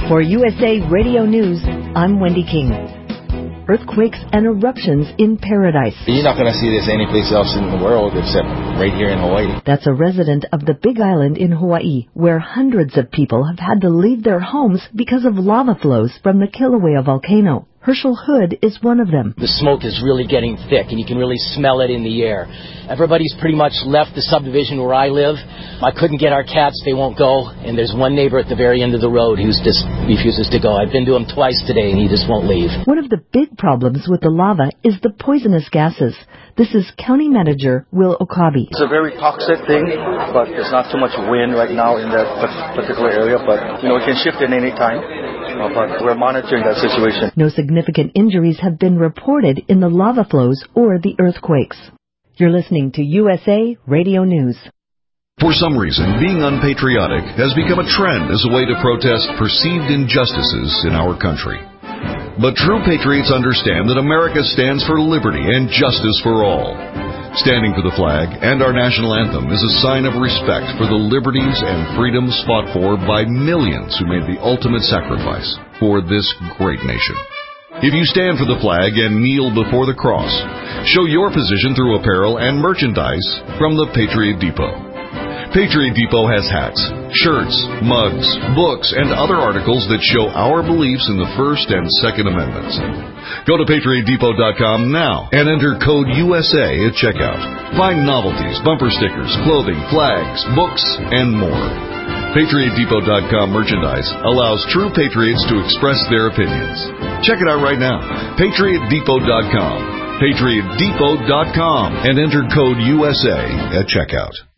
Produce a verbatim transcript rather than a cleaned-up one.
For U S A Radio News, I'm Wendy King. Earthquakes and eruptions in paradise. You're not going to see this anyplace else in the world except right here in Hawaii. That's a resident of the Big Island in Hawaii, where hundreds of people have had to leave their homes because of lava flows from the Kilauea volcano. Herschel Hood is one of them. The smoke is really getting thick, and you can really smell it in the air. Everybody's pretty much left the subdivision where I live. I couldn't get our cats. They won't go. And there's one neighbor at the very end of the road who just refuses to go. I've been to him twice today, and he just won't leave. One of the big problems with the lava is the poisonous gases. This is County Manager Will Okabe. It's a very toxic thing, but there's not too much wind right now in that particular area. But, you know, it can shift at any time. Uh, but we're monitoring that situation. No significant injuries have been reported in the lava flows or the earthquakes. You're listening to U S A Radio News. For some reason, being unpatriotic has become a trend as a way to protest perceived injustices in our country. But true patriots understand that America stands for liberty and justice for all. Standing for the flag and our national anthem is a sign of respect for the liberties and freedoms fought for by millions who made the ultimate sacrifice for this great nation. If you stand for the flag and kneel before the cross, show your position through apparel and merchandise from the Patriot Depot. Patriot Depot has hats, shirts, mugs, books, and other articles that show our beliefs in the First and Second Amendments. Go to patriot depot dot com now and enter code U S A at checkout. Find novelties, bumper stickers, clothing, flags, books, and more. patriot depot dot com merchandise allows true patriots to express their opinions. Check it out right now. patriot depot dot com. patriot depot dot com and enter code U S A at checkout.